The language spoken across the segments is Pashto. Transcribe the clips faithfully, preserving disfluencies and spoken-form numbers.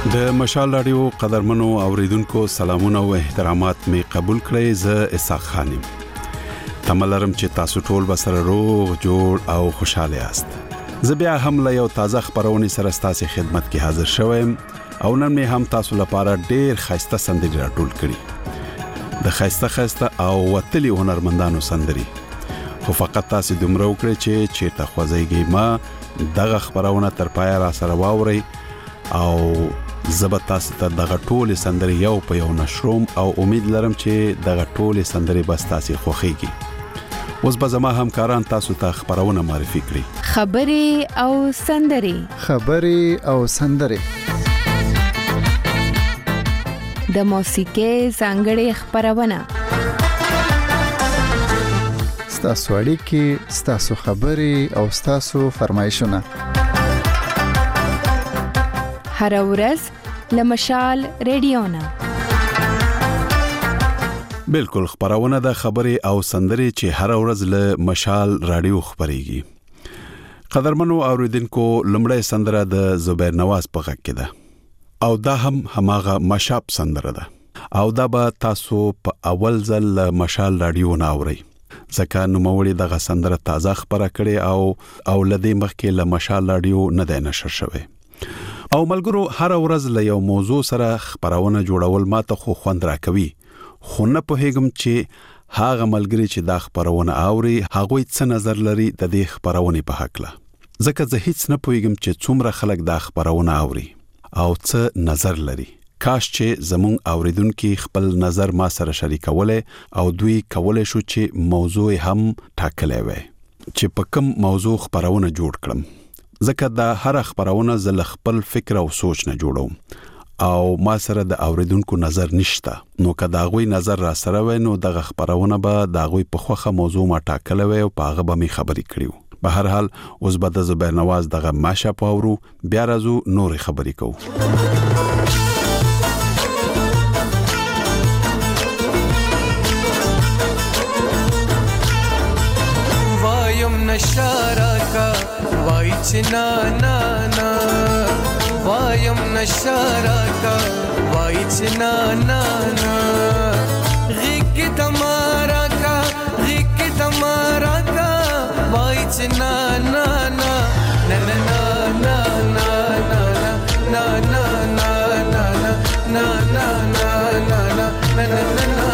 د مشال رادیو قدرمنو اوریدونکو سلامونه او احترامات می قبول کړئ. زه اسحاق خانم تملرم چې تاسو ټول بسره روغ جوړ او خوشاله یاست. زه بیا هم له یو تازه خبرونه سره ستاسو خدمت کې حاضر شوم او نن می هم تاسو لپاره ډېر خاصه سندري راټول کړي. د خاصه خاصه او وتلي هنرمندانو سندري. خو فقط تاسو دومره وکړئ چې چیرته خوځيږي ما دغه خبرونه تر پای را سره واوري او زبر تاسو ته دغه ټول سندري یو په یو نشروم او امید لرم چې دغه ټول سندري بس تاسو خوخيږي. اوس به زما همکاران تاسو ته خبرونه معرفي کړي. خبري او سندري خبري او سندري د موسیقي څنګهړي خبرونه ستاسو اړیکې ستاسو خبري او ستاسو فرمایشونه هر ورځ لمشال رادیونا. بالکل خبرونه د خبري او سندري چې هر ورځ له مشال رادیو خبريږي. قدرمنو اوریدونکو لمړی سندره د زبیر نواز په غږ کې ده او دا هم هماغه مشاب سندره ده او دا به تاسو په اول ځل مشال رادیو ناوري. ځکه نو موري دغه سندره تازه خبره کړي او او لدی مخکې له مشال رادیو نه ده نشر شوه. او ملګرو هر ورځ له یو موضوع سره خبرونه جوړول ماته خو خوند راکوي. خو نه په هیګم چې هاغه ملګری چې دا خبرونه اوري هغه څه نظر لري د دې خبرونه په حق له. ځکه زه هیڅ نه پوهیږم چې څومره خلک دا خبرونه اوري او څه نظر لري. کاش چې زمون اوریدونکو خپل نظر ما سره شریکوله او دوی کولای شو چې موضوع هم ټاکلې وي چې په کوم موضوع خبرونه جوړ کړم. ځکه دا هر خبرونه زل خپل فکر او سوچ نه جوړوم او ما سره د اوریدونکو نظر نشته. نو که دا غوي نظر را سره وای نو د خبرونه به دا غوي په خوخه موضوع ما ټاکل وای او په هغه به می خبري کړیو. به هر حال اوس به د زبیر نواز دغه ماشه پاورو بیا راځو نور خبري کوو. نشارا کا وای چنا نا نا وایم نشارا کا وای چنا نا نا غیک تمہارا کا غیک تمہارا کا وای چنا نا نا نا نا نا نا نا نا نا نا نا نا نا نا نا نا نا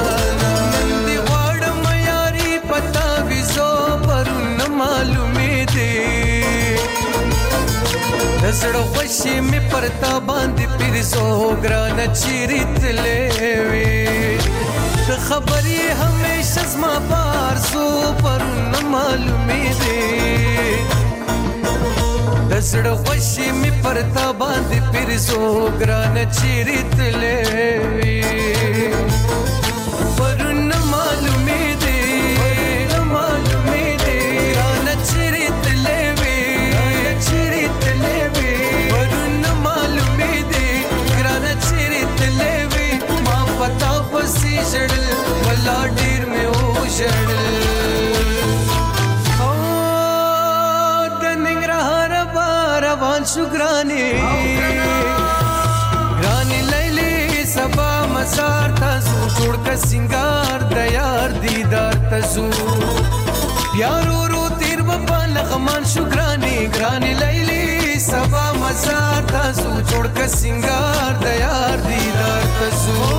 زړه خوشي می پرتا باندې پیر زوګران چیرت لوي د خبري همیشه زما بار سو پر نه معلومې دي د زړه خوشي می پرتا باندې پیر زوګران چیرت لوي پر نه معلومې دي نه معلومې دي ران چیرت لوي چیرت لوي جړل ولا ډیر مې او جړل او د ننګرهار روان شو ګراني ګراني لیلی سبا مزار تاسو جوړ کا سنگار د یار دیدار تاسو پیارو رو تیر په لغمان شو ګراني ګراني لیلی سبا مزار تاسو جوړ کا سنگار د یار دیدار تاسو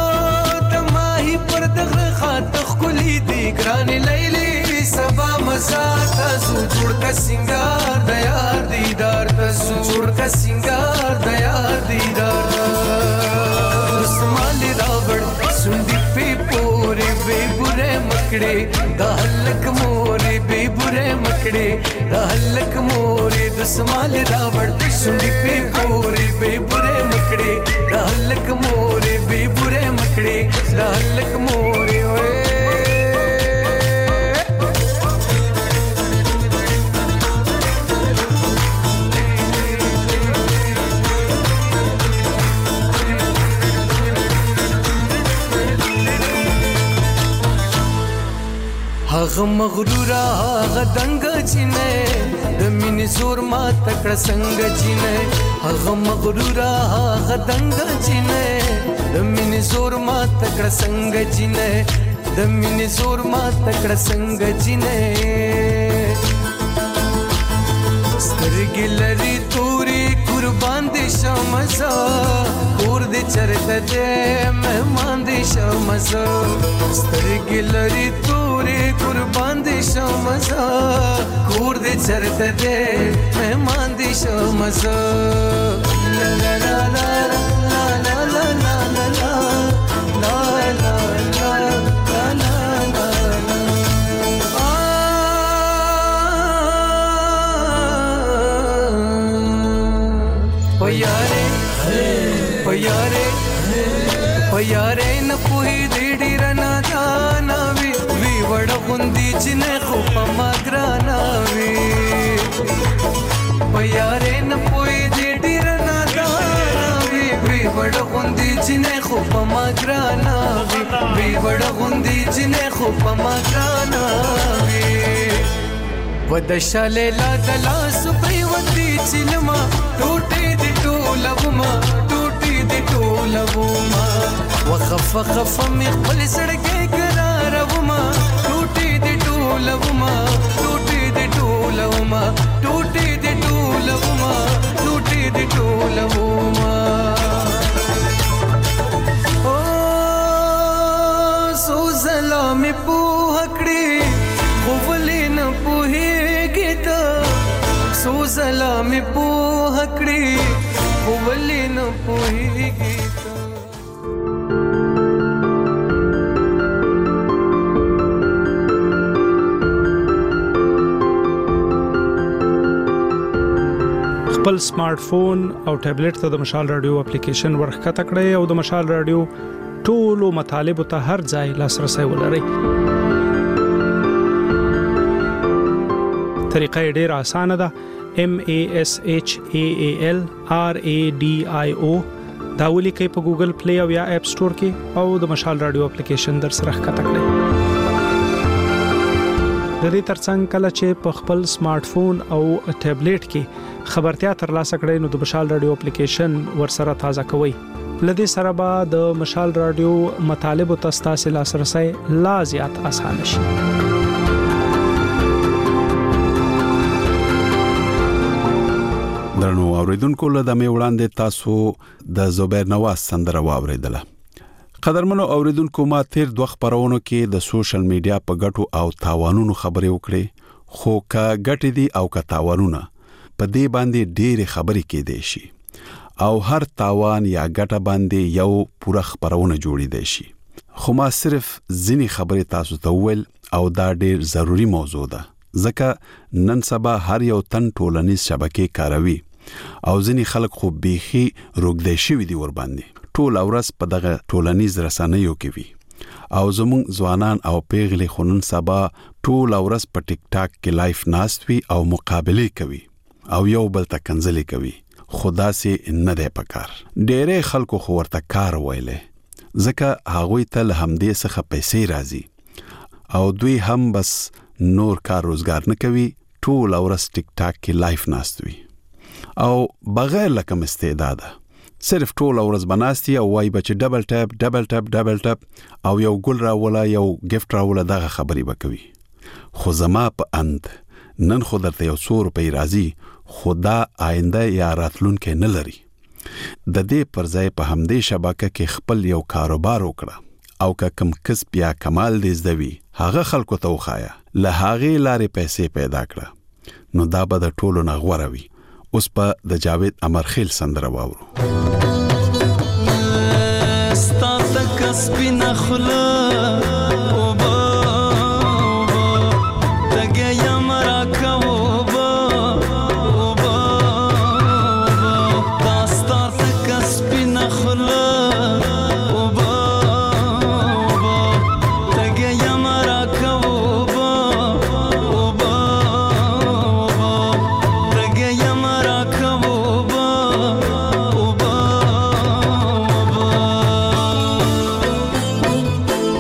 پر دغه خاطر خولي دي ګراني لیلی سبا مزار تاسو جوړ کا سنگار د یار دیدار تاسو جوړ کا سنگار د یار دیدار اسمان راوړ سندي په پورې به بره مکړې د هلک مورې به بره مکړې د هلک مورې د اسمان راوړ سندي په پورې به بره مکړې د هلک مورې به بره مکړې د هلک مورې وې هغه مغرور هغه دنګ چینه د مینې زور ما تکړه څنګه چینه هغه مغرور هغه دنګ چینه د مینې زور ما تکړه څنګه چینه د مینې زور ما تکړه څنګه چینه سترګې لري توري قربان دي شمزه کور دې چرته دې مهمان دي شمزه سترګې لري توري قربان دي شمزه کور دې چرته دې مهمان دي شمزه لا لا لا لا لا لا لا لا لا لا لا پياره پياره پياره نه پوي دې ډیر نه جانا وي وی وړ غوندي چې نه خو پما ګرانا وي پياره نه پوي دې ډیر نه جانا وي وی وړ غوندي چې نه خو پما ګرانا وي وی وړ غوندي چې نه خو پما ګرانا وي ودشاله لا دلا سپریوتی چلما ټوټې دې ټولوما ټوټې دې ټولوما وخف خف مې خپل سړکې قراروما ټوټې دې ټولوما ټوټې دې ټولوما ټوټې دې ټولوما ټوټې دې ټولوما او سو سلام په هکړې خوولې نه پوهېږي ته سو سلام په هکړې خوولې نه پوهېږي ته خپل سمارټ فون او ټابلیټ ته د مشال رادیو اپلیکیشن ورخکته کړئ او د مشال رادیو ټولو مطالبه ته هر ځای لاسرسي ولرئ. طریقه ډیره اسانه ده. M A S H A A L R A D I O دا ولیکئ په ګوګل پلی او یا اپ سٹور کې او د مشال رادیو اپلیکیشن در سره ښکته کړئ. د دې ترڅنګ کله چې په خپل سمارټ فون او ټابلیټ کې خبرتیا ترلاسه کړئ نو د مشال رادیو اپلیکیشن ورسره تازه کوئ. لدې سره به د مشال رادیو مطالبه تاسو لاسرسي لا زیات آسان شي. درنو اوریدونکو له دمه وړاندې تاسو د زبیر نواز سندره واوریدله. قدرمنو اوریدونکو ما تیر دوه خبرونو کې د سوشل میډیا په ګټو او تاوانونو خبرې وکړې، خو کا ګټې دي او کا تاوانونه په دې باندې ډېرې خبرې کېدې شي او هر تاوان یا ګټه باندې یو پوره خبرونه جوړې شي. خو ما صرف ځینې خبرې تاسو ته وویل او دا ډېر ضروری موضوع ده ځکه نن سبا هر یو تن ټولنیز شبکې کاروي او ځینې خلک خو بيخي روګدې شوي دي ور باندې ټول ورځ په دغه ټولنیز رسنیو کې وي او زموږ ځوانان او پیغلې خونن سبا ټول ورځ په ټیک ټاک کې لایف ناست وي او مقابله کوي او یو بل ته کنځلې کوي. خدا سي نه ده پکار. ډېرې خلکو خو ورته کار ویلې ځکه هغوی ته له همدې څخه پیسې راځي او دوی هم بس نور کار روزګار نه کوي، ټول ورځ ټیک ټاک کې لایف ناست وي او بغیر لکه استعداد صرف ټول ورځ بناستي او وای بچ ډبل ټاپ ډبل ټاپ ډبل ټاپ او یو ګل راولا یو گیفت راولا دغه خبري وکوي. خو زما په اند نن خو درته یو څو روپۍ راځي خدا آینده یا راتلونکې نه لري. د دې پر ځای په همدې شبکه کې خپل یو کاروبار وکړه او که کم کسب یا کمال دې زدوي هغه خلکو ته وخایا له هغه لارې پیسې پیدا کړه نو دا به د ټولو نه غوره وي. اوس په د جاوید امرخیل سندره واورو. ستا تک سپینه خوله اوبه تږی یم راکه اوبه اوبه دا ستا تک سپینه خوله اوبه اوبه تږی یم راکه اوبه اوبه اوبه تږی یم راکه اوبه اوبه اوبه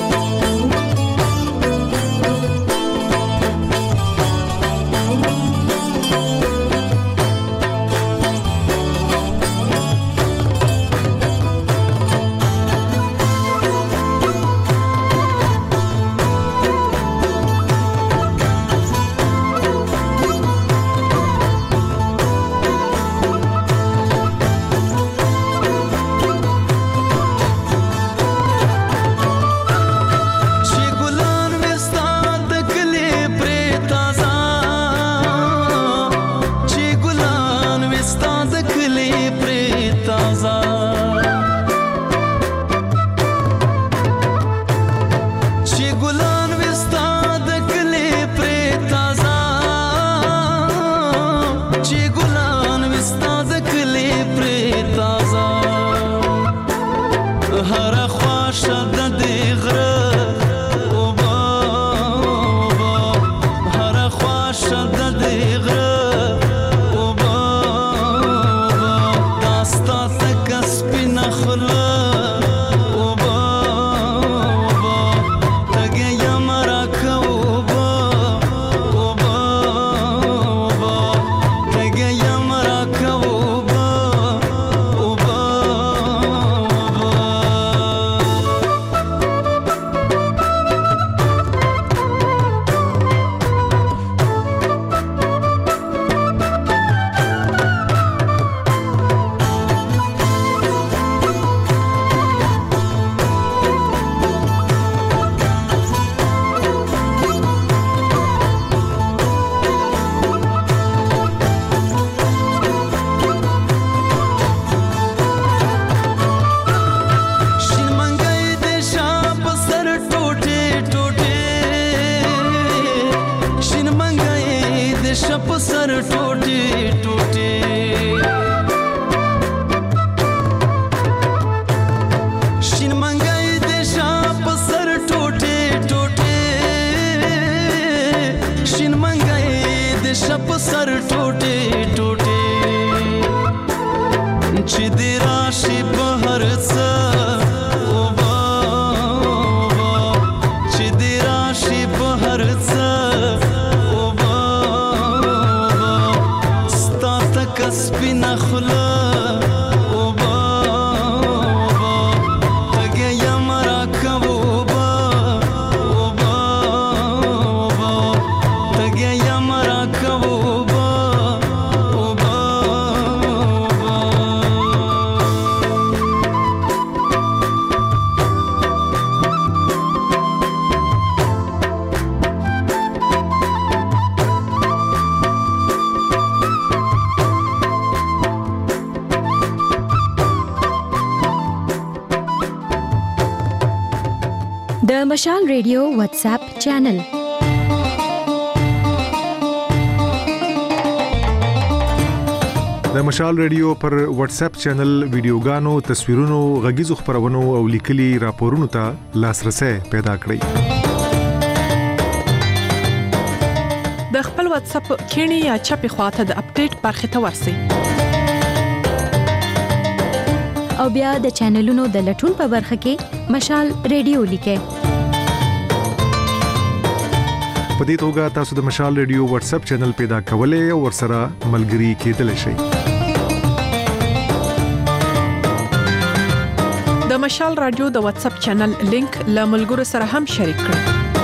چې ګلان وستا د کلی پرې تازه چې ګلان وستا د کلی پرې تازه هر خواشه د دې غره اوبه اوبه هر خواشه د دې غره اوبه اوبه دا ستا تکه سپینه خوله اوبه اوبه تږې یم راکه اوبه اوبه اوبه تږې یم راکه اوبه اوبه شین منګی د شاپ سر ټوټه ټوټه شین منګی د شاپ سر ټوټه ټوټه شین منګی د شاپ سر ټوټه ټوټه شین منګی د شاپ سر ټوټه ټوټه چې د راشي په هر څه اوبه اوبه چې د راشي په هر څه اوبه اوبه ستا تکه سپینه خوله اوبه اوبه تږې یم راکه اوبه اوبه اوبه تږې یم راکه اوبه اوبه اوبه د مشال ریډیو واتس اپ چینل د مشال ریډیو پر واتس اپ چینل ویډیوګانو، تصویرونو، غږیزو خبرونو او لیکلي راپورونو ته لاسرسي پیدا کړئ. د خپل واتس اپ کینی یا چپی خواته د اپډیټ برخه ته ورسئ. او بیا د چینلونو د لټون په برخه کې مشال ریډیو لیکئ. په دې توګه تاسو د مشال ریډیو واتس اپ چینل پیدا کولای او ورسره ملګري کېدلی شئ. د مشال رادیو د واتس اپ چینل لینک له ملګرو سره هم شریک کړئ.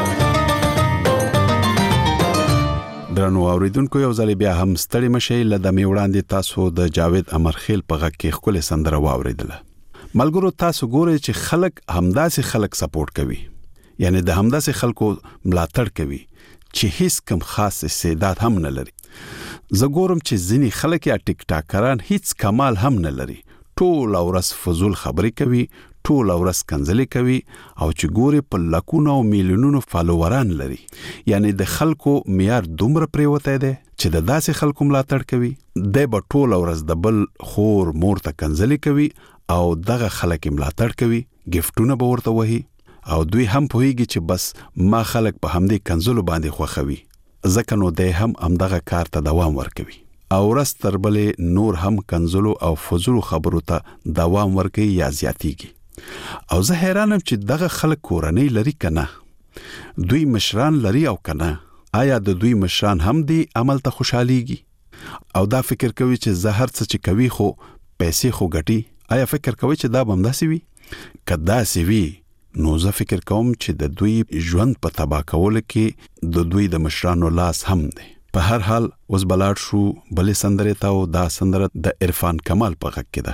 درنو اوریدونکو، یو ځل بیا هم ستړي مشئ. لدې مې وړاندې تاسو د جاوید امرخیل په غږ کې خپل سندره واوریدله. ملګرو، تاسو ګورئ چې خلک همداسې خلک سپورټ کوي، یعنی د همداسې خلکو ملاتړ کوي چې هیڅ کم خاص استعداد هم نه لري. زه ګورم چې ځینی خلک یا ټیک ټاکران هیڅ کمال هم نه لري، ټول ورځ فزول خبرې کوي، ټول ورځ کنځلې کوي او چې ګوري په لکونو او میلیونونو فالووران لري. یعنی د خلکو معیار دومره پریوته دی چې د داسې خلکو ملاتړ کوي، د به ټول ورځ د بل خور مور ته کنځلې کوي او دغه خلک ملاتړ کوي، گیفټونه به ورته وهي او دوی هم پوهیږي چې بس ما خلک په همدې کنځلو باندې خوښوي، ځکه نو د هم همدغه کار ته دوام ورکوي او ورځ تر بلې نور هم کنځلو او فزول خبرو ته دوام ورکوي یا زیاتیږي. او زه حیرانم چې دغه خلک کورنۍ لري کنه، دوی مشران لري او کنه، آیا د دوی مشران هم دی عمل ته خوشحاليږي او دا فکر کوي چې زهر څه چې کوي خو پیسې خو ګټي؟ آیا فکر کوي چې دا بمداسي وي؟ کدا سی وی نو زه فکر کوم چې د دوی ژوند په تبا کول کې د دوی د مشرانو لاس هم دی. په هر حال اوس بلاړ شو بلې سندره ته او دا سندره د عرفان کمال په غږ کې ده.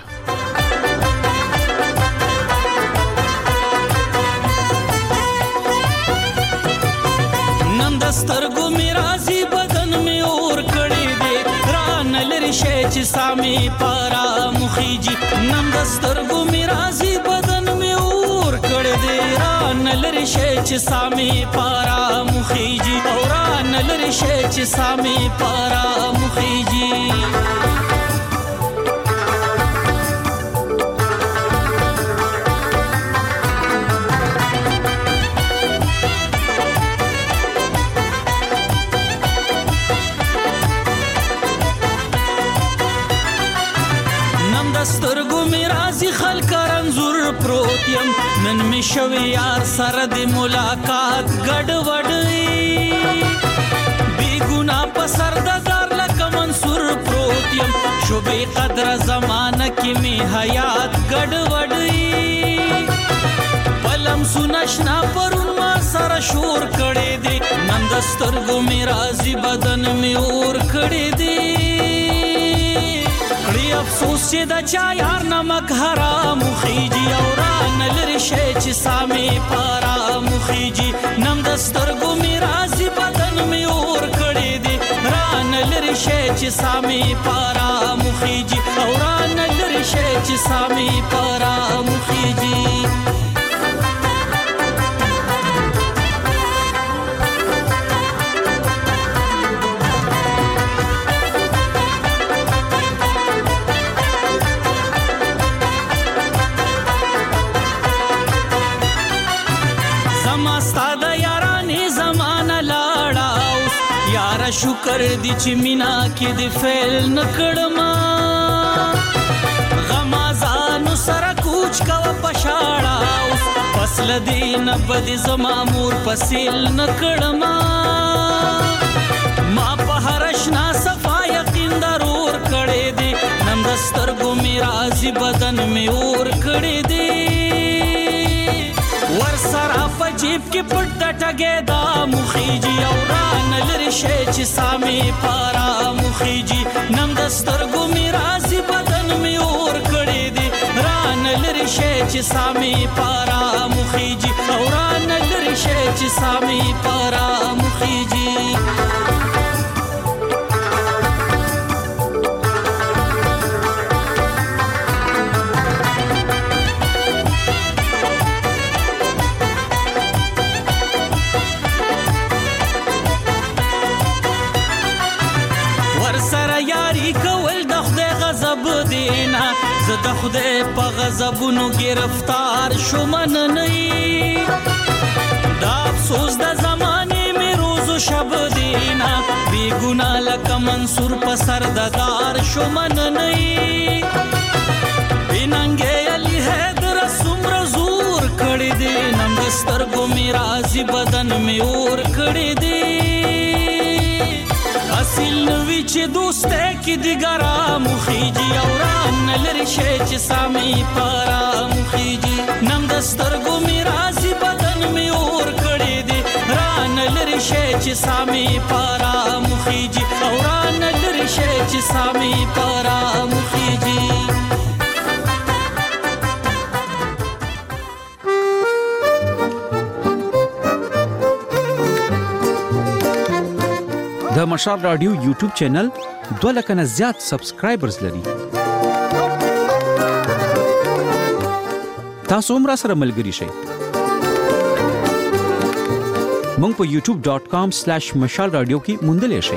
نن دسترګو می راځي بدن می اور کړي دي ران لری شي چې سامي پارا مخيجي. نن دسترګو می راځي بدن می اور کړي دي اوران لری شي چې سامي پارا مخيجي اوران لری شي چې سامي پارا مخيجي سترګو می رازي خلک رنزور پروت يم نن می شوي یار سره د ملاقات ګډ وډي بي ګنا په سر د دار لکه منصور پروت يم شوبې قدر زمانہ کې می حیات ګډ وډي پلم سنشنا پرون ما سره شور کړي دي نن د سترګو می رازي بدن می اور کړي دي افسوس چې د چا یار نمک حرام خيجي اوران لری شي چې سامي پارا مخيجي نم د سترګو می رازي بدن می اور کړي دي ران لری شي چې سامي پارا مخيجي اوران لری شي چې سامي پارا مخيجي شکر دی چې مینا کې د فعل نکړما غمازانو سره کوچ کا پښاړه اوس فصل دین بد زما مور پسیل نکړما ما په هرشنا صفا یقین ضرور کړې دي نن دستر ګو می رازي بدن می اور کړې دي ور سره په جیب کې پټ ټګه دا مخيجي اوران لری شي چې سامي پارا مخيجي نم دستر ګو می رازي بدن می اور کړې دي ران لری شي چې سامي پارا مخيجي اوران لری شي چې سامي پارا مخيجي زه د خدای په غضبونو گرفتار شوم نه دا افسوس د زمانه می روز و شب دینا بی ګنا لکه منصور په سر د دار شوم نه بننګ علی حیدر سمر زور کړی دی نن دستر ګو می رازي بدن می اور کړی دی اصل نوی چې دوسته کې دیګرا مخيجي اوران لری شي چې سامي پارا مخيجي نم دستر ګو می رازي بدن می اور کړی دی ران لری شي چې سامي پارا مخيجي اوران لری شي چې سامي پارا مخيجي د مشال رادیو یوټیوب چینل دوه لک نه زیات سبسکرایبرز لري. تاسو هم را سره ملګري شئ. مونږ په یوټیوب ډاٹ کام سلیش مشال رادیو کې موندلې شئ.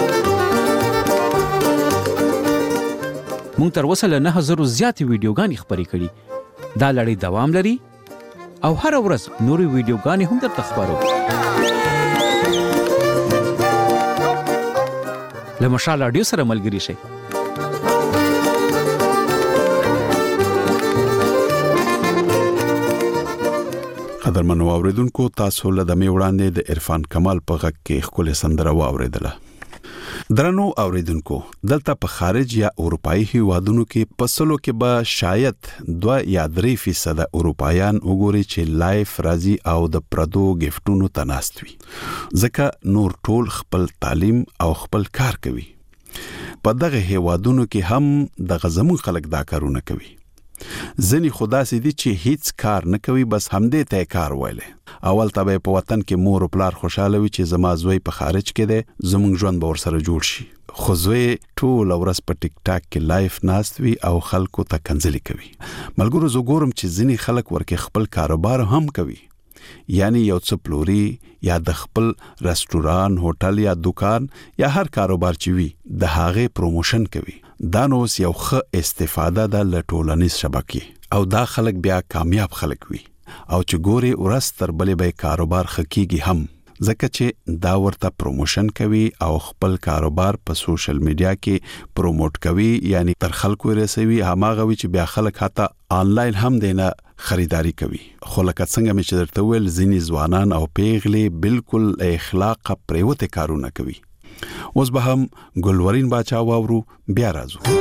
مونږ تر اوسه له نه هزار زیات ویډیوګانې خپرې کړې. دا لړۍ دوام لري او هر ورځ نورې ویډیوګانې هم درته خپرو. له مشال رادیو سره ملګري شئ. قدرمنو اوریدونکو تاسو له دمه وړاندې د عرفان کمال په غږ کې خپل سندره واوریدله. درنو اوریدونکو دلته په خارج یا اروپאי هیوادونو کې پسلو کې به شاید دوه یا درې فیصد اروپایان وګوري چې لایف راځي او د پردو گیفټونو تناستوي ځکه نور ټول خپل تعلیم او خپل کار کوي. په دغه هیوادونو کې هم د غزمون خلک دا کارونه کوي. ځنی خدا سي دي چې هیڅ کار نه کوي بس همدې ته کار وایله. اول تبه په وطن کې مور او پلار خوشاله وي چې زما زوی په خارج کې ده زمونږ ژوند به ورسره جوړ شي. خو زوی ټول ورځ په ټیک ټاک کې لایف ناست وي او خلکو ته کنځلې کوي. ملګرو زه ګورم چې ځنی خلک ورکه خپل کاروبار هم کوي. یعنی یو څه پلوري یا د خپل رستوران، هوټل یا دکان یا هر کاروبار چې وي د هغه پروموشن کوي. دا نو یو ښه استفاده ده له ټولنیز شبکې او دا خلک بیا کامیاب خلک وي او چې ګوري ورځ تر بلې به کاروبار خکېږي هم ځکه چې دا ورته پروموشن کوي او خپل کاروبار په سوشل میډیا کې پروموټ کوي، یعنی تر خلکو رسوي. هماغه وی چې بیا خلک حتی آنلاین هم دینه خریداري کوي. خو لکه څنګه مې چې درته ویل ځینې ځوانان او پیغلې بالکل اخلاق پریوته کارونه کوي. اوس به هم ګلورین باچا واورو، بیا راځو.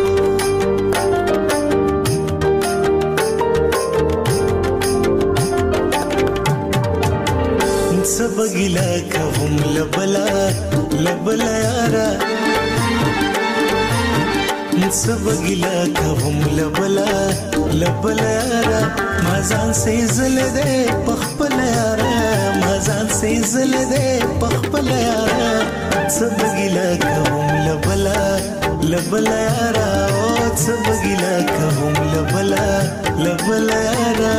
سبگیلا کوم لبلا لبلا یارا سبگیلا کوم لبلا لبلا یارا مازان سي زل دې پخپل یارا مازان سي زل دې پخپل یارا سبگیلا کوم لبلا لبلا یارا او سبگیلا کوم لبلا لبلا یارا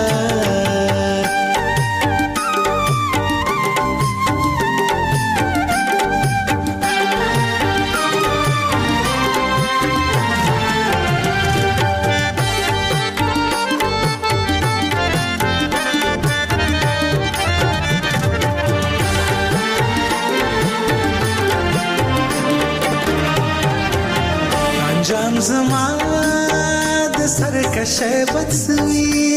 زمان د سرکشه بڅوي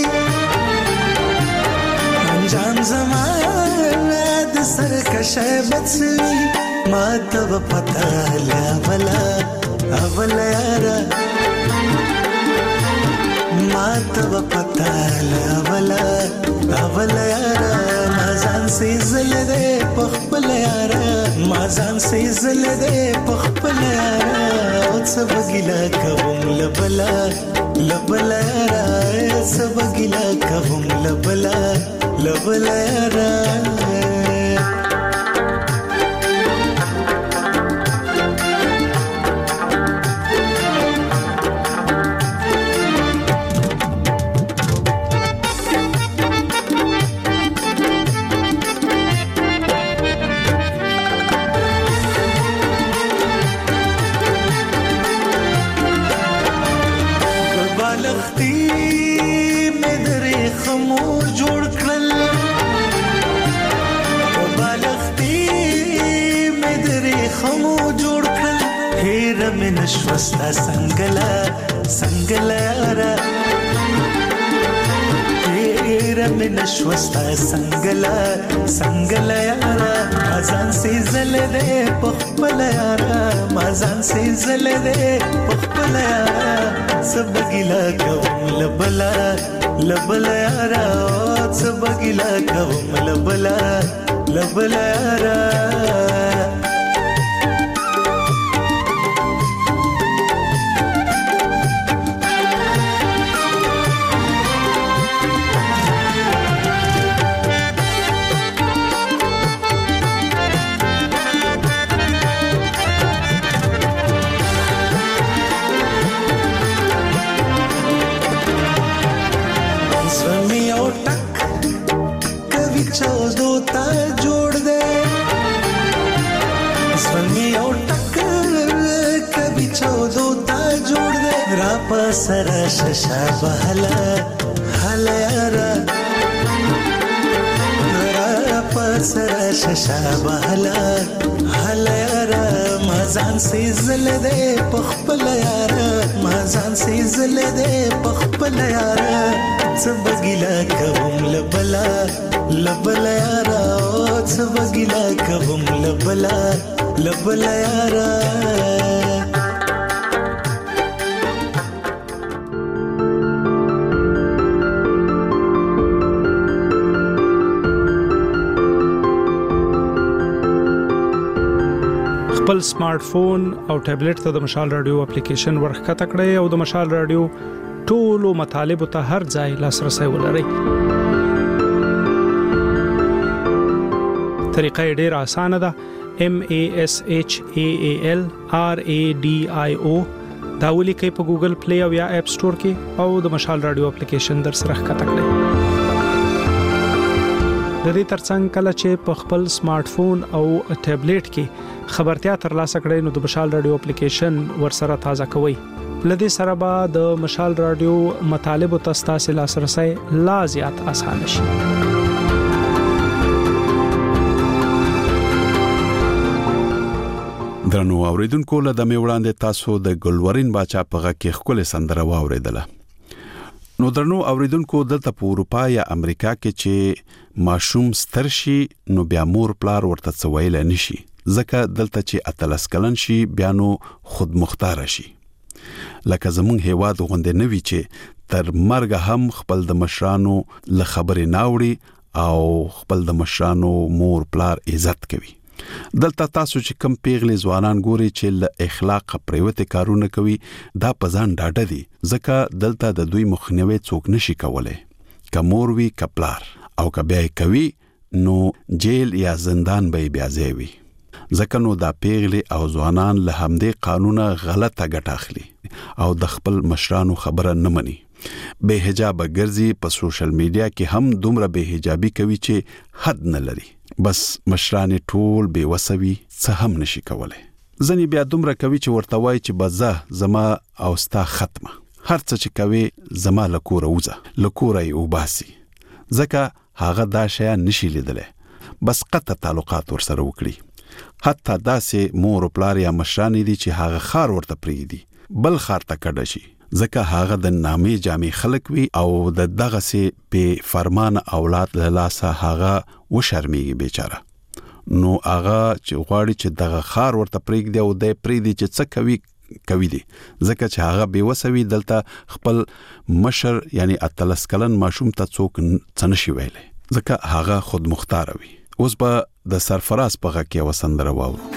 انجام زمان د سرکشه بڅوي ما ته پتا لا ولا اولا یارا ما ته پتا لا ولا اولا یارا مازان سي زل دې پخپل یارا مازان سي زل دې پخپل یارا سبگیلا کوم لبلا لبلا یارا سبگیلا کوم لبلا لبلا یارا نشوستا سنگلا سنگلا یارا تیرا میں نشوستا سنگلا سنگلا یارا مازان سی زل دے پخپل یارا مازان سی زل دے پخپل یارا سبگیلا کوم لبلا لبلا یارا سبگیلا کوم لبلا لبلا یارا سرا ششا بهلا هلا یارا را پر سرا ششا بهلا هلا یارا مازان سي زل دې پخپل یارا مازان سي زل دې پخپل یارا سبگیلا کوم لبلا لبلا یارا سبگیلا کوم لبلا لبلا یارا خپل سمارټ فون او ټابلیټ ته د مشال رادیو اپلیکیشن ورخکته کړئ او د مشال رادیو ټولو مطالب ته هر ځای لاسرسي ولرئ. طریقه ډیره اسانه ده. M A S H A A L R A D I O دا ولیکئ په ګوګل پلی او یا اپ سٹور کې او د مشال رادیو اپلیکیشن در سره ښکته کړئ. د دې ترڅنګ کله چې په خپل سمارټ فون او ټابلیټ کې خبرتیا ترلاسه کړئ نو د مشال رادیو اپلیکیشن ورسره تازه کوئ. لدې سره به د مشال رادیو مطالب او تاسو لاسرسي لا زیات اسانه شي. درنو اوریدونکو له دمه وړاندې تاسو د ګلورین باچا په غږ کې خپل سندره واوریدله. نو درنو اوریدونکو دلته په اروپا یا امریکا کې چې ماشوم ستر شي نو بیا مور پلار ورته څویل نشي ځکه دلته چې اتلس کلن شي بیا نو خود مختار شي. لکه زمونږ هیواد غونډه نوي چې تر مرګ هم خپل د مشرانو له خبرې ناوړي او خپل د مشرانو مور پلار عزت کوي. دلته تاسو چې کم پیغلې ځوانان ګوري چې له اخلاق پریوته کارونه کوي دا پزان ډاډه دي ځکه دلته د دوی مخنیوي څوک نشي کولای. کمور وی کپلار او کبه کوي نو جیل یا زندان به بیا ځوي ځکه نو دا پیغلې او ځوانان له همدې قانونه غلطه ګټه اخلي او د خپل مشرانو خبره نه مني. به حجاب ګرځي په سوشل میډیا کې هم دومره به حجابي کوي چې حد نه لري. بس مشران ټول به وسوي څه هم نشي کولای. ځنی بیا دومره کوي چې ورته وای چې بزه زما او ستا ختمه هر څه چې کوي زما لکوره وځه لکوره یې وباسي ځکه هغه دا شی نشي لیدله بس قطع تعلقات ورسره وکړي. حتی داسې مور او پلار یا مشران دي چې هغه خار ورته پریږدي بل خار ته کډه شي ځکه هغه د نامې جامې خلک وي او د دغه سي په فرمان اولاد له لاسه هغه و شرمېږي بیچاره. نو هغه چې غواړي چې دغه خار ورته پریږدي او د پریږدي چې څه کوي کوي دي ځکه چې هغه به وسوي دلته خپل مشر یعنی اتلس کلن ماشوم ته څوک څه نشي ویلي ځکه هغه خود مختار وي. اوس به د سرفراز په غږ کې وسندره واورو.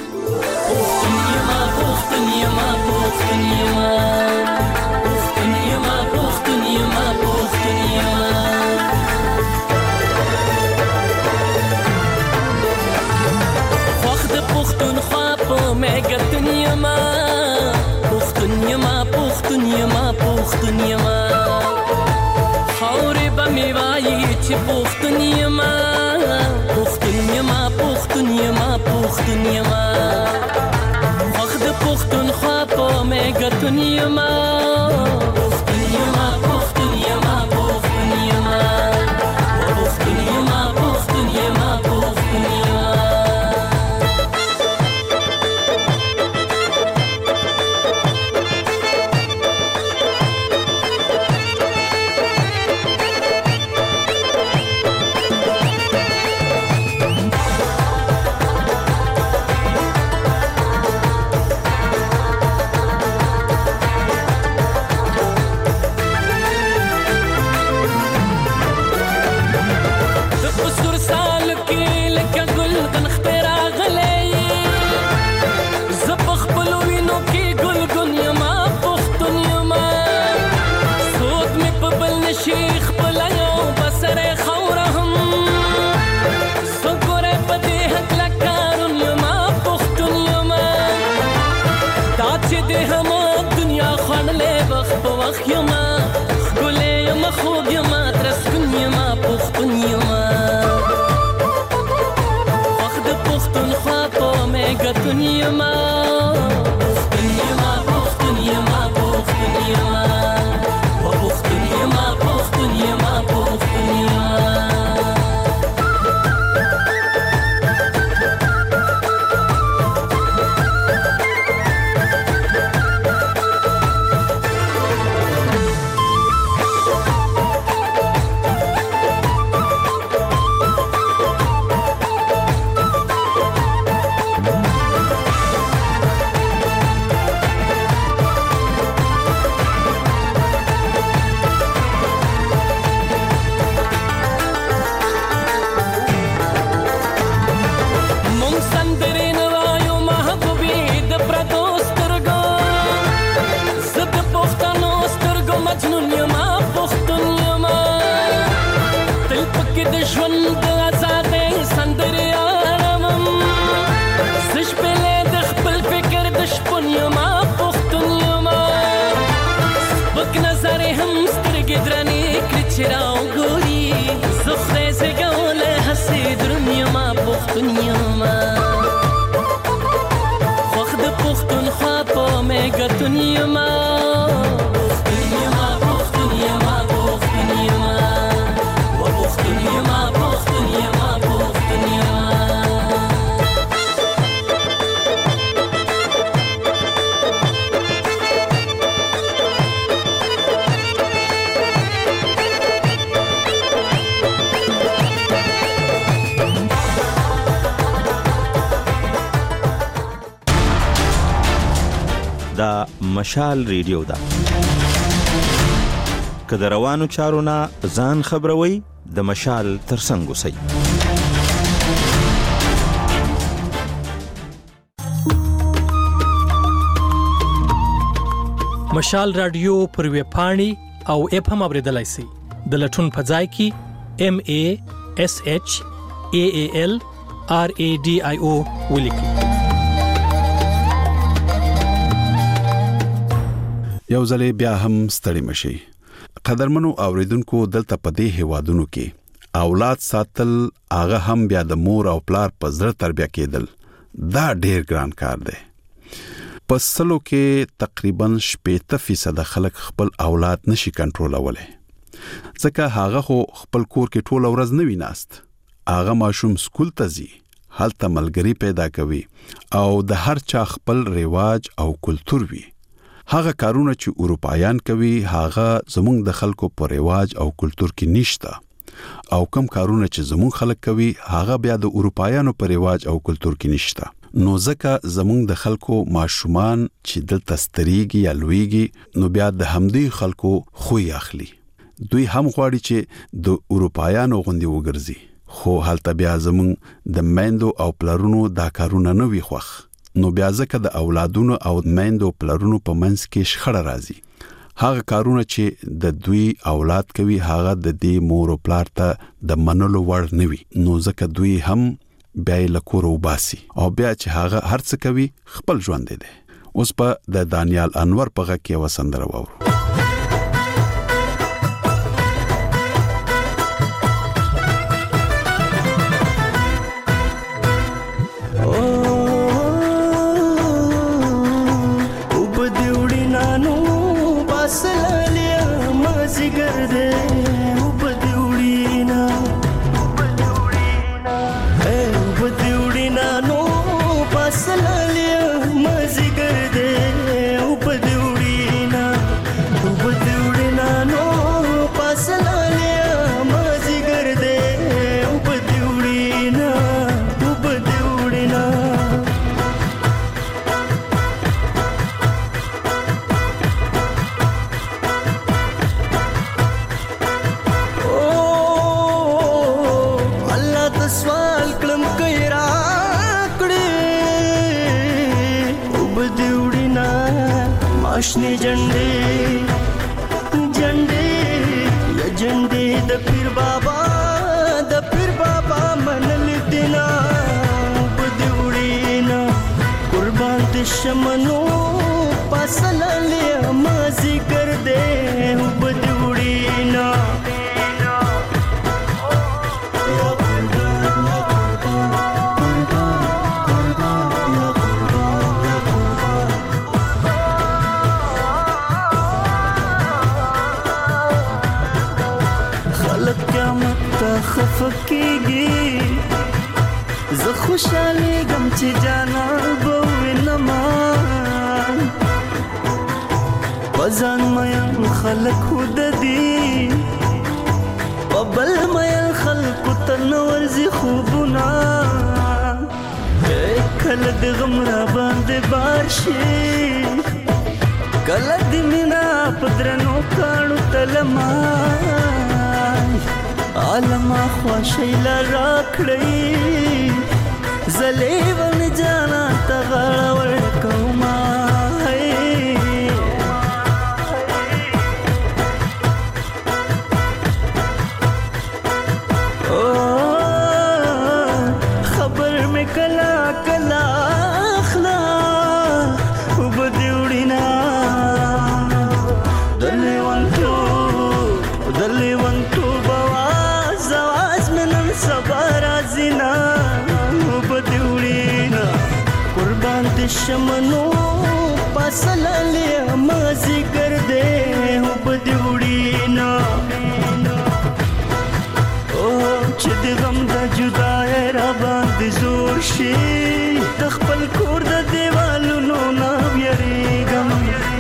چې راوګوري زخه زګول حسي یما خوخ د پښتونخوا په میګتون یما پښتون یما پښتون یما پښتون یما و پښتون یما پښتون یما پښتون یما دا مشال ریډیو ده که د روانو چارو نه ځان خبروي د مشال ترڅنګ اوسئ. مشال رادیو پر ویب پاڼې او اپ هم اوریدلای شئ. د لټون په ځای کې ام ا اس اچ ا ا ال ار ا ډي آی او ولیکئ. یو ځلې بیا هم ستړي مشي. قدرمنو اوریدونکو دلته په دې هوادونو کې اولاد ساتل هغه هم بیا د مور او پلار په زړه تربیه کېدل دا ډېر ګران کار دی. په سلو کې تقریبا شپږ فیصد خلک خپل اولاد نشي کنټرولولای ځکه هغه خو خپل کور کې ټول ورځ نه ویناست. هغه ماشوم سکول ته ځي هلته ملګری پیدا کوي او د هر چا خپل رواج او کلچر وي. هغه کارونه چې اروپایان کوي هغه زموږ د خلکو په رواج او کلچر کې نشته او کم کارونه چې زموږ خلک کوي هغه بیا د اروپایانو په رواج او کلچر کې نشته. نو ځکه زموږ د خلکو ماشومان چې دلته ستريږي یا لویږي نو بیا د همدې خلکو خوې اخلي. دوی هم غواړي چې د اروپایانو غوندي وګرځي خو هلته بیا زموږ د میندو او پلرونو دا کارونه نه وي خوښ. نو بیا ځکه د اولادونو او میندو پلرونو په منځ کې شخړه راځي. هغه کارونه چې د دوی اولاد کوي هغه د دې مور او پلار ته د منلو وړ نه وي. نو ځکه دوی هم بیا له کور وباسي او بیا چې هغه هر څه کوي خپل ژوند دی. اوس په د دانیال انور په غږ کې وسندره وورو. آشنی جنډې جنډې یا جنډې د پیر بابا د پیر بابا منل دینا په دیوړینا قربان دې شمنو پاسللې مازی ګر دې په دیوړینا خفکیږي زه خوشاله غم چې جانا بوینما وزن مې خلق خود دي وبل مې خلق تنور زي خوبنا کله د غم را باندې بارشي کله د مینا پدرنو کانو تلما عالما خوشیلا راکړی زلې ون جانا تغړ ور کوما او خبر مې کلا کلا اخلا وبدیوړینا دلې وانتو دلې وانتو صبر ازینا وب شمنو پسللې ما ذکر دې هو بدوړینا او چې د غم د جدای را باندې زور شي د خپل کور د دیوالونو نه یریږم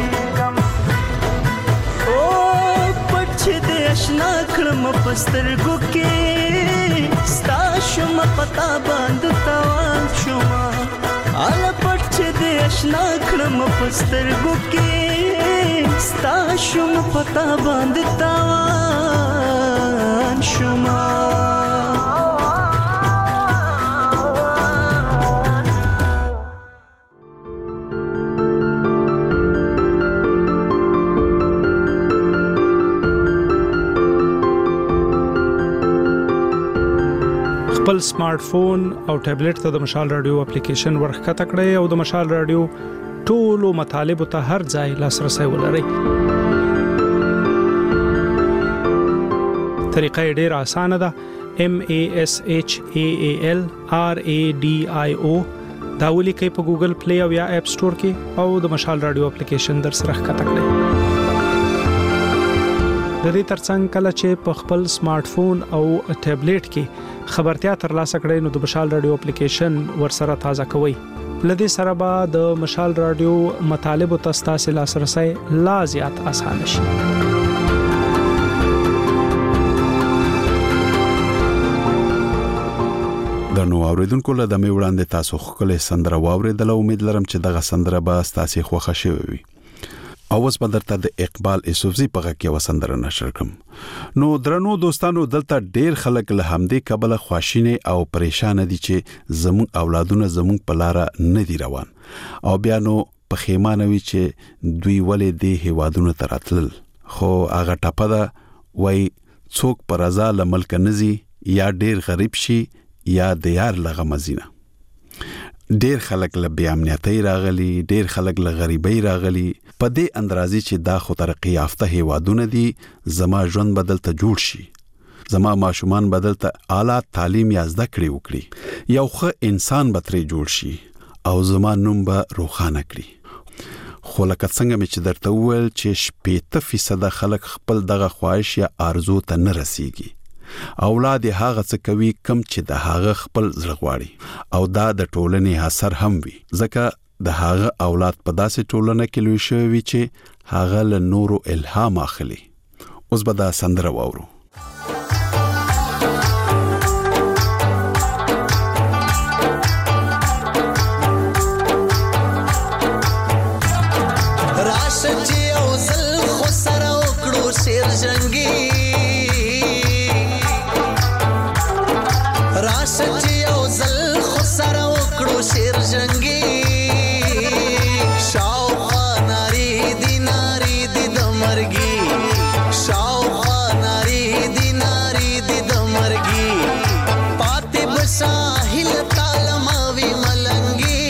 او پټ چې د آشنا کړم په سترګو کې ستا شوم پتا باندې تاوان شوم اله پټ چې د آشنا کړم په سترګو کې ستا شوم پتا باندې تاوان شوم خپل سمارټ فون او ټابلیټ ته د مشال رادیو اپلیکیشن ورخکته کړئ او د مشال رادیو ټولو مطالب ته هر ځای لاسرسي ولرئ. طریقه ډېره اسانه ده. M A S H A A L R A D I O دا ولیکئ په ګوګل پلی او یا اپ سٹور کې او د مشال رادیو اپلیکیشن در سره ښکته کړئ. د دې ترڅنګ کله چې په خپل سمارټ فون او ټابلیټ کې خبرتیا ترلاسه کړئ نو د مشال رادیو اپلیکیشن ورسره تازه کوئ. لدې سره به د مشال رادیو مطالب او تاسو لاسرسي لا زیات اسانه شي. د نو اوریدونکو له دمه وړاندې تاسو خپل سندره واوریدل. امید لرم چې دغه سندره به تاسو خوښه شي وي. اوس به درته د اقبال اسوفزي په غږ کې وسندره نشر کوم. نو درنو دوستانو دلته ډېر خلک له همدې کبله خواشینه او پریشان دي چې زموږ اولادونه زموږ په لار نه دی روان او بیا نو په خیمانه وی چې دوی ولې د هیوادونو تراتل خو هغه ټپه ده وای څوک پر رضا له ملک نزي یا ډېر غریب شي یا د یار لغه مزینه. ډېر خلک له بې امنیتۍ راغلي، ډېر خلک له غریبۍ راغلي. په دې اندرازي چې دا خو ترقی یافته هیوادونه دي، زما ژوند بدل ته جوړ شي، زما ماشومان بدل ته اعلی تعلیم یا زده کړې وکړي، یو ښه انسان به ترې جوړ شي او زما نوم به روښانه کړي. خو لکه څنګه مې چې درته وویل چې شپېته فیصده خلک خپل دغه خواهش یا آرزو ته نه رسیږي. اولاد هغه څه کوي کم چې د هغه خپل زړه غواړي او دا د ټولنې اثر هم وي، ځکه د هغه اولاد په داسې ټولنه کې لوی شوی چې هغه له نورو الهام اخلي. اوس به دا سندره واورو. راشه چې او زل خو سره وکړو شیر جنگي، راشه چې او زل خو سره وکړو شیر جنگي، شاوخوا ناری دی ناری دی د مرګي، شاوخوا ناری دی ناری دی د مرګي، پاتې بساحل تالماوي ملنګي،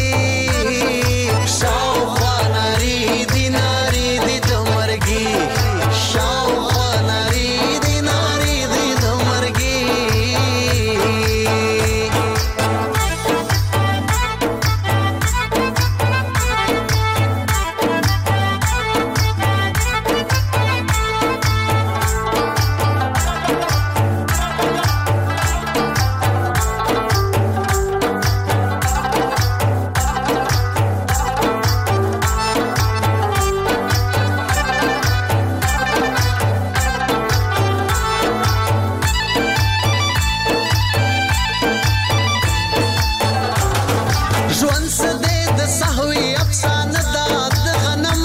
شاوخوا ناری دی ناری دی د مرګي، شاوخوا ناری دی ناری دی د مرګي. ژوند څه دی د سهوی افسانه ده د غنم،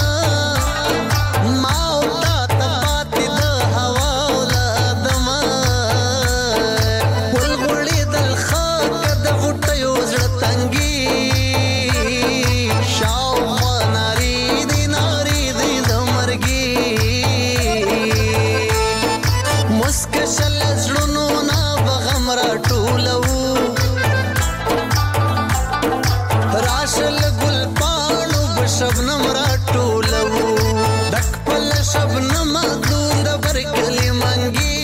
ما او تا ته پاتې د هوا او له آدمه، ولغوړېدل ښه که د غوټیو زړه تنګي، شاوخوا ناري دی ناري دی د مرګي، مسکه شل زړونو نه به غم راټولو، راشل ګل پاڼو بشبنم راټولو، دک پل شبنم دوند برکلی منګي،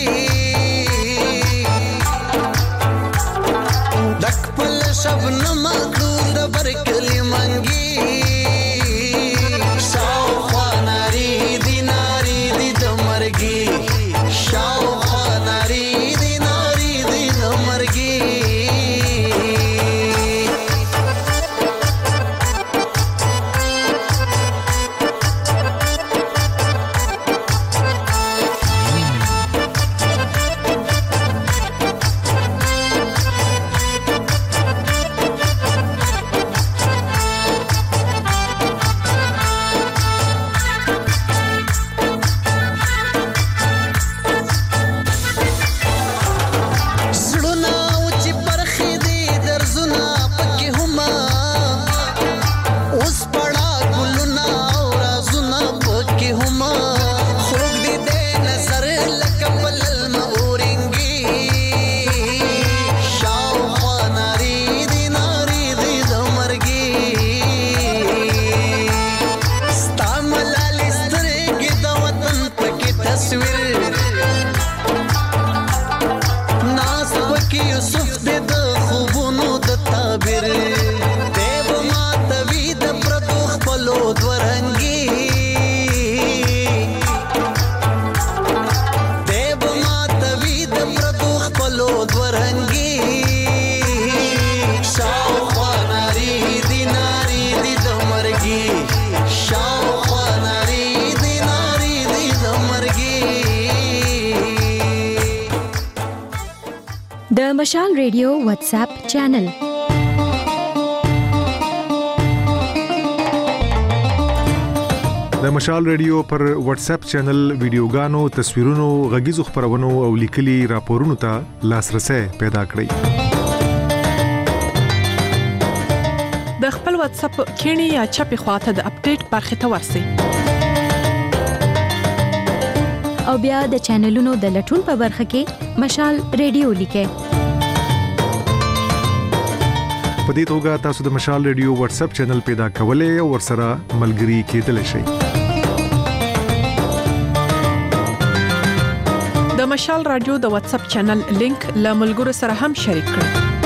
دک پل شبنم دوند برکلی دورنګي شاوخوا ناری دی ناری دی د مرګي شاوخوا ناری دی ناری دی د مرګي د مشال ریډیو واتس اپ چینل د مشال ریډیو پر واتس اپ چینل ویډیوګانو تصویرونو غږیزو خبرونو او لیکلي راپورونو ته لاسرسي پیدا کړئ د خپل واتس اپ کینی یا چپی خواته د اپډیټ برخه ته ورسئ او بیا د چینلونو د لټون په برخه کې مشال ریډیو لیکئ په دې توګه تاسو د مشال ریډیو واتس اپ چینل پیدا کولای او ورسره ملګري کېدلی شئ د مشال رادیو د واتس اپ چینل لینک له ملګرو سره هم شریک کړئ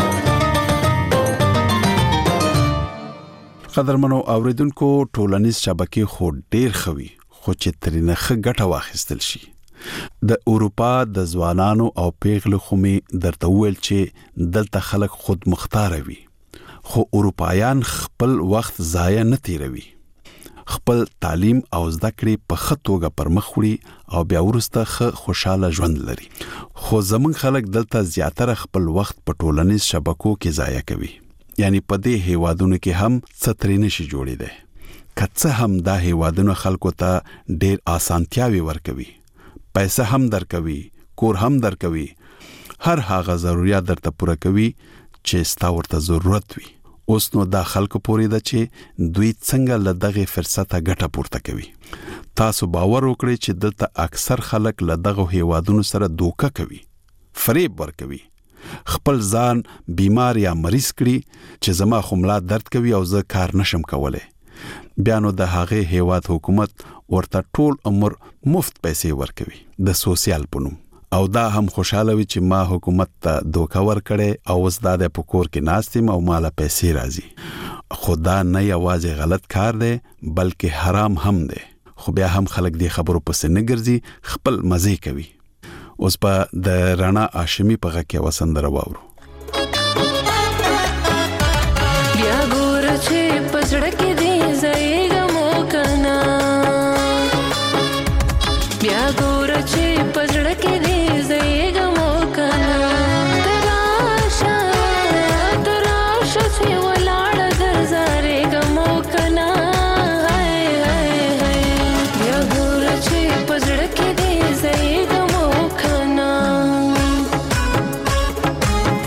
قدرمنو اوریدونکو ټولنیز شبکې خو ډیر خوي خو چې ترنه ښه ګټه واخیستل شي د اروپا د ځوانانو او پیغلو خمي درته ویل چې دلته خلک خود مختار وي خو اروپایان خپل وخت ضایع نه تیروي خپل تعلیم او زده کړې په خطوګه پرمخ وړي او بیا ورسته خوشاله ژوند لري خو زمون خلک دلته زیاتره خپل وخت په ټولنیز شبکو کې ضایع کوي یعنی په دې هیوادونو کې هم ستري نشي جوړې ده کڅه هم دا هیوادونو خلکو ته ډېر اسانتیاوي ورکوي پیسې هم درکوي کور هم درکوي هر هغه ضرورت درته پوره کوي چې ستا ورته ضرورت وي اوس نو دا خلکو پوری ده چې دوی څنګه له دغه فرصته ګټه پورته کوي تاسو باور وکړئ چې دلته اکثر خلک له دغه هیوادونو سره دوکه کوي فریب ورکوي خپل ځان بیمار یا مریض کړي چې زما خملا درد کوي او زه کار نشم کولای بیا نو د هغه هیواد حکومت ورته ټول عمر مفت پیسې ورکوي د سوسیال پونم او دا هم خوشاله وي چې ما حکومت ته دوکه ورکړي او اوس دا د پکور کې ناستم او مال پیسې راځي خدا نه یوازې غلط کار دی بلکې حرام هم دی خو بیا هم خلک دې خبرو پسې نه ګرځي خپل مزه کوي اوس په د رانا هاشمي په غږ کې وسندره واورو بیا ګور چې پزړه کې دې زېګ مو کنا بیا ګور چې پزړه کې دې زېګ مو کنا تراشه تراشه چې ولاړ درځره ګمو کنا هاي هاي هاي بیا ګور چې پزړه کې دې زېګ مو کنا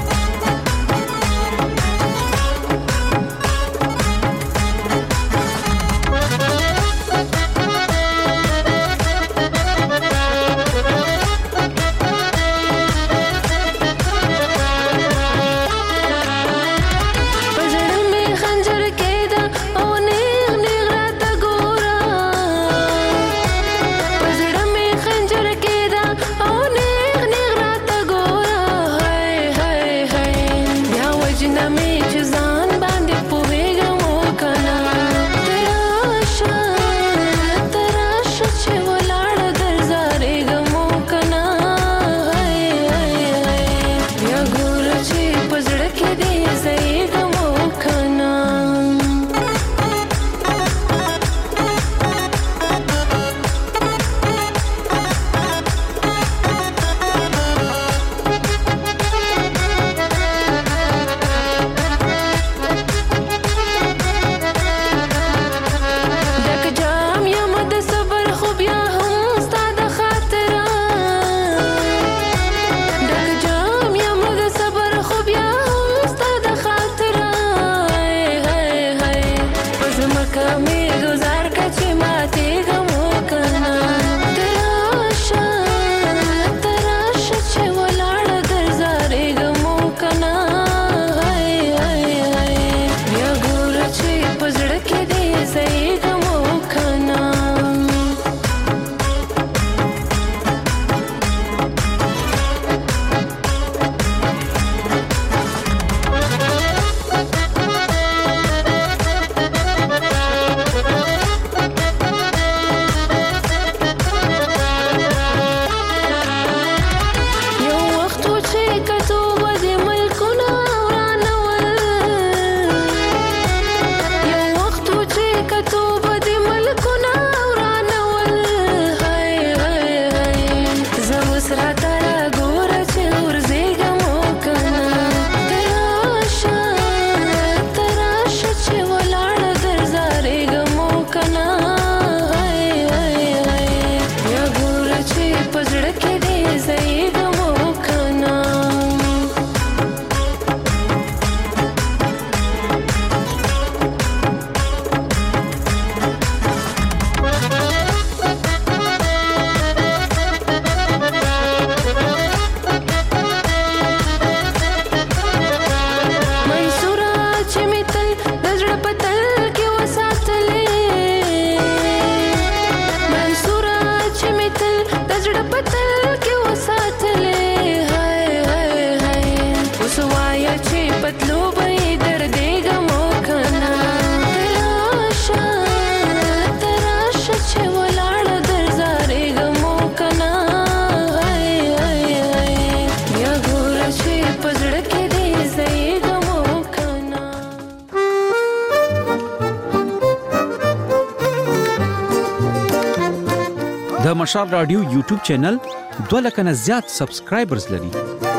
د مشال رادیو یوټیوب چینل دوه لک نه زیات سبسکرایبرز لري.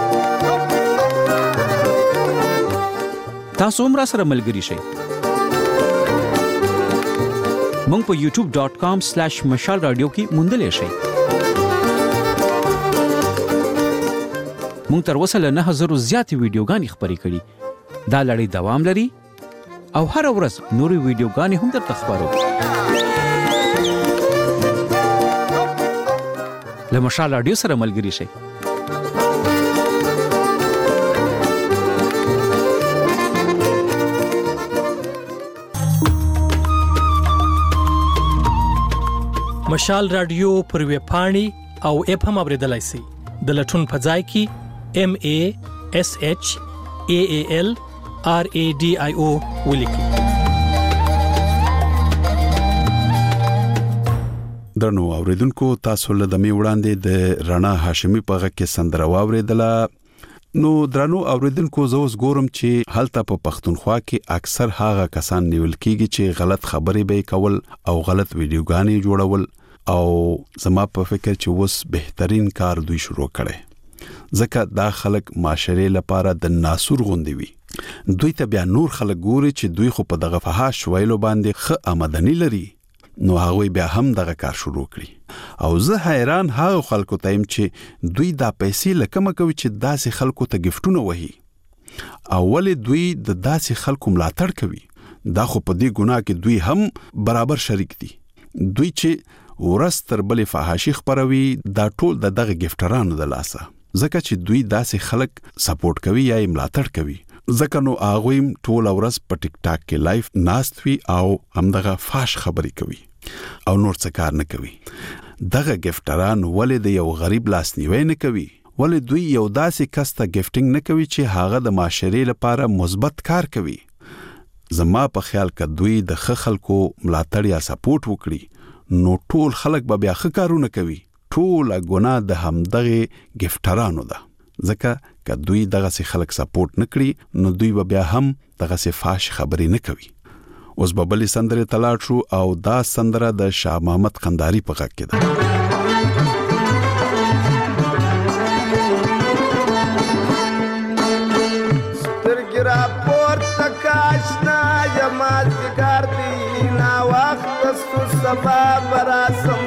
تاسو هم راسره ملګري شئ. مونږ په یوټیوب ډاٹ کام سلیش مشال رادیو کې موندلې شئ. مونږ تر اوسه له نه هزار زیاتې ویډیوګانې خپرې کړي. دا لړۍ دوام لري او هر ورځ نورې ویډیوګانې هم درته خپرو. له مشال رادیو سره ملګري شئ. مشال رادیو پر ویب پاڼې او اپ هم اوریدلای شئ. د لټون په ځای کې M A S H A A L R A D I O ولیکئ. درنو اوریدونکو تاسو له دمه وړاندې د رڼا هاشمي په غږ کې سندره واوریدله. نو درنو اوریدونکو زه اوس ګورم چې هلته په پښتونخوا کې اکثر هغه کسان نیول کیږي چې غلط خبرې به کول او غلط ویډیوګانې جوړول او زما په فکر چې اوس بهترین کار دوی شروع کړي. ځکه دا خلک معاشره لپاره د ناسور غوندي وي. دوی ته بیا نور خلک ګوري چې دوی خو په دغه فحاش ویلو باندې ښه آمدنی لري. نو هغه بیا هم دغه کار شروع کړي. او زه حیران هغه خلکو ته يم چې دوی دا پیسې لکه کوي چې داسې خلکو ته گیفټونه وهي. اول دوی د داسې خلکو ملاتړ کوي. دا خو په دې ګناه کې دوی هم برابر شریک دي. دوی چې ورستر بلې فحاشي خبروي دا ټول د دغه گیفټرانو د لاسه. ځکه چې دوی داسې خلک سپورټ کوي یا ملاتړ کوي. ځکه نو هغه ټول ورځ په ټیک ټاک کې لایف ناست وي او همدغه فاش خبري کوي او نور څه کار نه کوي. دغه گیفټران ولې د یو غریب لاس نیوي نه کوي؟ ولې دوی یو داسې کس ته گیفټینګ نه کوي چې هغه د معاشري لپاره مثبت کار کوي؟ زما په خیال کې دوی د خلکو ملاتړ یا سپورټ وکړي نو ټول خلک به بیا ښه کارونه کوي. ټول ګناه د همدغه گیفټرانو ده. ځکه که دوی دغه سي خلک سپورټ نکړي نو دوی به بیا هم دغه سي فاش خبرې نه کوي. اوس به بلې سندره تلاړ شو او دا سندره د شاه محمد قنداری په غږ کې ده. سترګرا پورته کاشنا جمال ذکر دی نا وخت ستو سبا براسم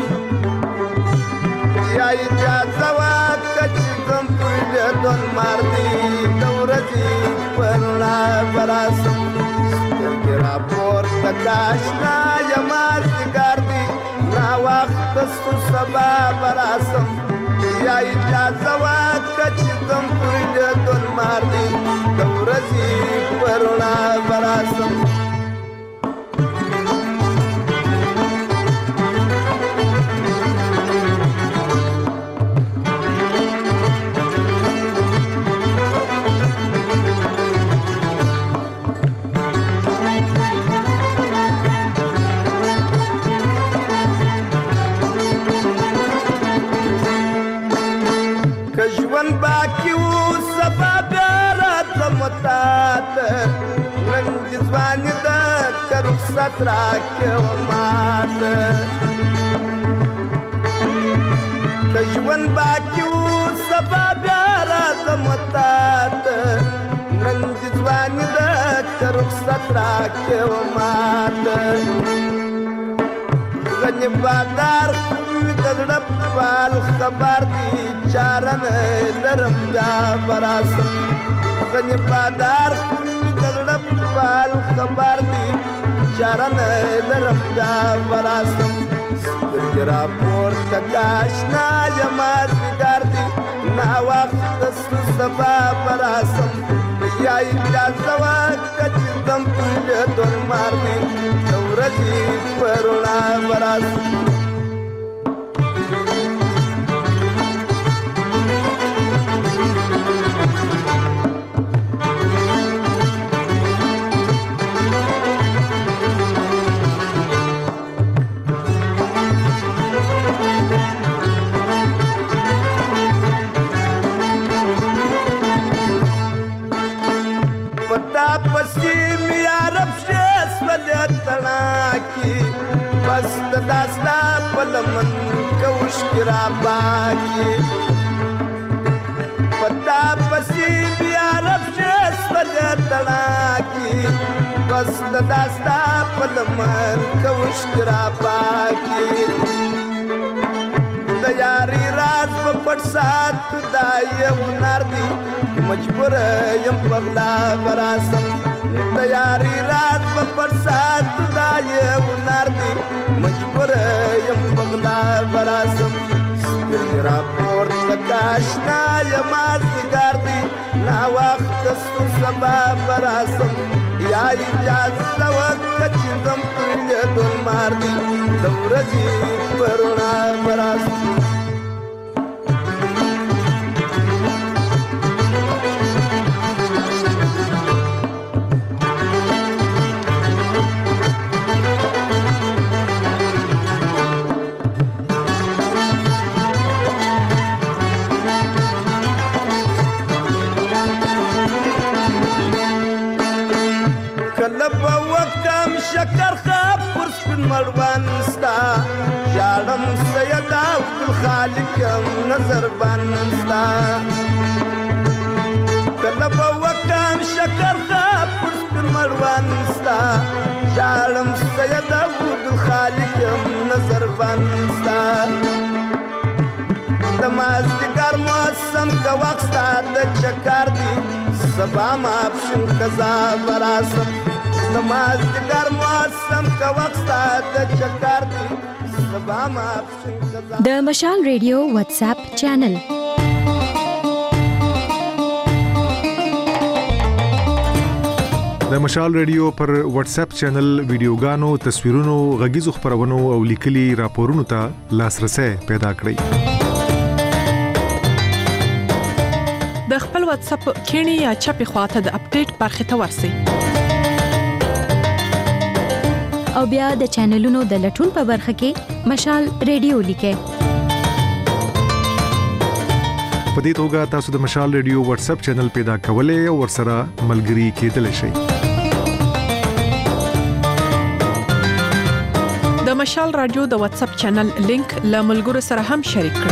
یا اجازه وکړه دم پر دون مارتي دورتي پرنا براسم سترګرا پورته کاشنا جمال ذکر دی نا وخت ستو سبا براسم یا اجازه وکړه دم پر دون مارتي دورتي پرنا براسم باقی و سبب رات متات من جزوان دا رخصت راک و مات کجوان باقی و سبب رات متات من جزوان دا رخصت راک و مات غنی بادار دړپ پال خبر دی چارن درم دا براسم غنی بادار دړپ پال خبر دی چارن درم دا براسم سترګرا پورته کاشنا جمال ذکر دی نا وخت سبا براسم یا اجازه وکړه دم پر دون مارني دورتي پرنا براسم پسې مې عرب شې سولې تڼاکي بس د داستا په لمن کوشکې را باکي پتا پسې مې عرب شې سولې تڼاکي بس د داستا په لمن کوشکې را باکي د یاري راز په پټ سات دا یو هنر دی مجبور یم په غلا براسم د یاري راز په پټ سات دا یو هنر دی مجبور یم په غلا براسم سپین راپورته کاشنا یم ازګار دی نا وخت ستو سبا براسم یا اجازه وکړه چې زم پرې دل مار دی د ورځې پرونا براسم شکر خواب پر سپین مړوند ستا ژاړم سید عبدالخالق یم نظر بند ستا کله به وکړم شکر خواب پر سپین مړوند ستا ژاړم سید عبدالخالق یم نظر بند ستا د مازدیګر موسم که وخت ستا د چکر دی سبا ماپښین قضا براسم نمازدګر موسم کا وخت د چکر دی سبا ما د مشال ریډیو واتس اپ چینل د مشال ریډیو پر واتس اپ چینل ویډیوګانو تصویرونو غږیزو خبرونو او لیکلي راپورونو ته لاسرسي پیدا کړئ د خپل واتس اپ کینی یا چپی خواته د اپډیټ برخه ته ورسی او بیا د چینلونو د لټون په برخه کې مشال ریډیو لیکه په دې توګه تاسو د مشال ریډیو واتس اپ چینل پیدا کولای او ورسره ملګري کېدلی شئ د مشال رادیو د واتس اپ چینل لینک له ملګرو سره هم شریک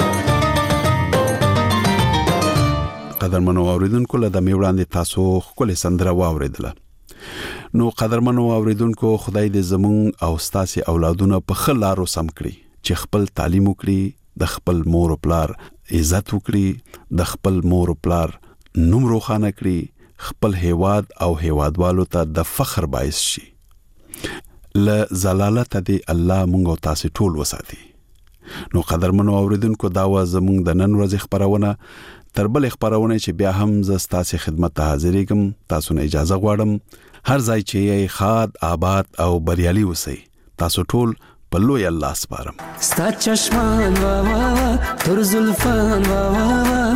کړئ قدرمنو اوریدونکو له دمه وړاندې تاسو خپل سندره واوریدله نو قدرمنو اوریدونکو خدای دې زمون او ستاسو اولادونه په خلارو سم کړي چې خپل تعلیم وکړي د خپل مور او پلار عزت وکړي د خپل مور او پلار نوم روښانه کړي خپل هیواد او هیوادوالو ته د فخر باعث شي ل زلالت دې الله مونږ تاسو ټول وساتي نو قدرمنو اوریدونکو دا و زمون د نن ورځې خبرونه تربل خبرونه چې بیا هم ز ستاسو خدمت ته حاضرېږم تاسو نه اجازه غواړم هر ځای چې یې خاد آباد او بریالي وسی تاسو ټول په لوی الله سپارم ستا چشمان وا وا تر زلفان وا وا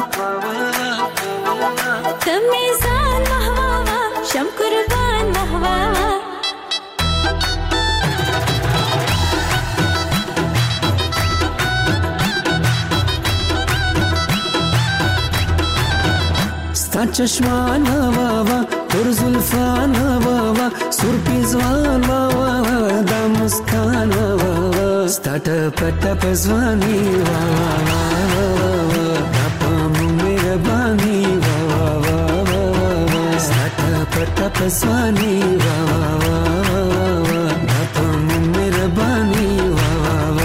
تمیزان وا وا شم قربان وا وا ستا چشمان وا وا تر زلفان وا وا سر پیزوان وا وا دا مسکان وا وا ستا ټپ ټپ ځواني وا وا دا پام مهرباني وا وا ستا ټپ ټپ ځواني وا وا دا پام مهرباني وا وا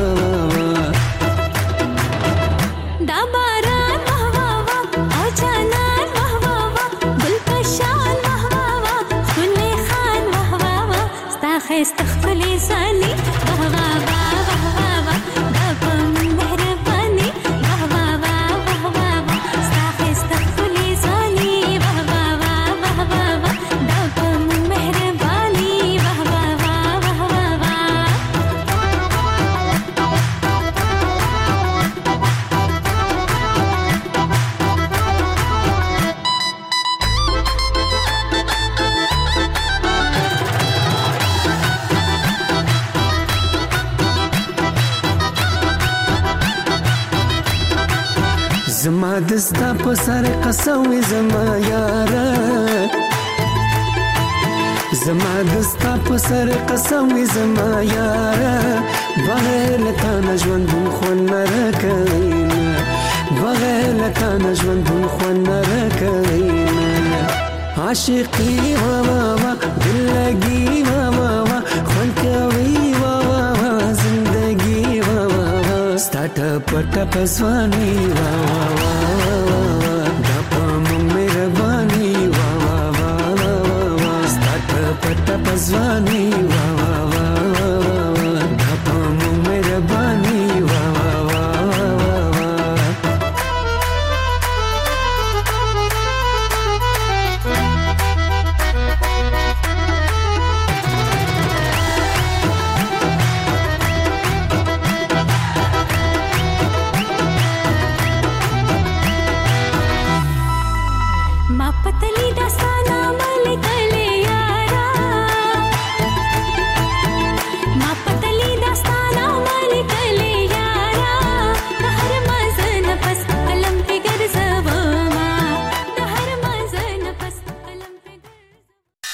دا باران وا وا او جانان وا وا گلپشان وا وا خلی خان وا وا ستا خسته خلی زاني وا وا دا پم مهرباني وا وا ستا خسته خلی زاني وا وا دا پم مهرباني وا وا زما دستا په سر قسوي زما یاره زما دستا په سر قسم وي زما یاره بغیر له تا نه ژوندون خوند نه راکوینه بغیر له تا نه ژوندون خوند نه راکوینه عاشقي وا وا وا دل لګي وا وا وا خوند کوي وا وا وا زندګي وا وا وا ستاټ پټ پسواني وا وا وا دا پم مهرباني وا وا وا وا وا ستاټ پټ پسواني